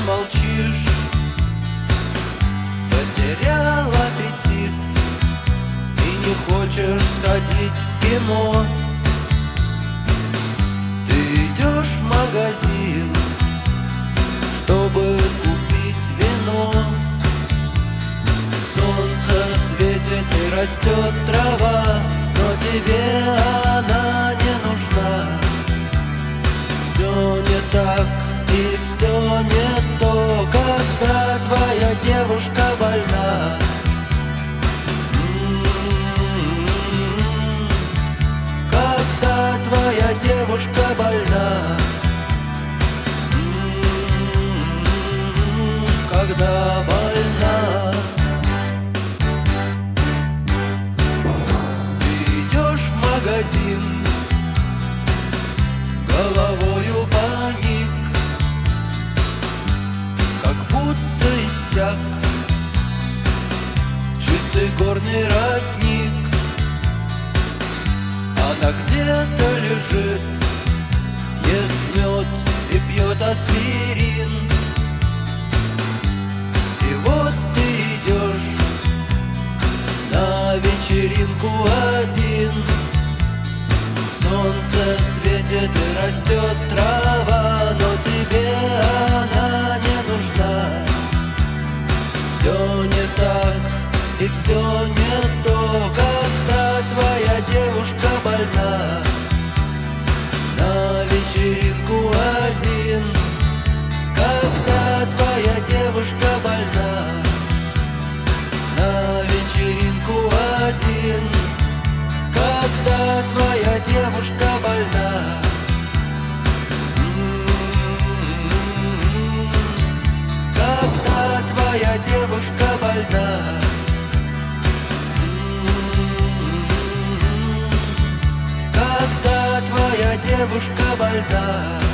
молчишь, потерял аппетит и не хочешь сходить в кино. Ты идешь в магазин, чтобы купить вино. Солнце светит и растет трава, но тебе она не нужна. Все не так и все не то, когда твоя девушка больна. Когда твоя девушка больна. Когда больна. Ты идешь в магазин, головою паник, как будто иссяк чистый горный родник. Она где-то лежит, ест мед и пьет аспирин. И вот ты идешь на вечеринку один. Солнце светит и растет трава, но тебе она не нужна. Все не так и все не то, когда твоя девушка больна. На вечеринку один, когда твоя девушка больна. На вечеринку один, когда твоя девушка больна. Когда твоя девушка больна. Когда твоя девушка больна.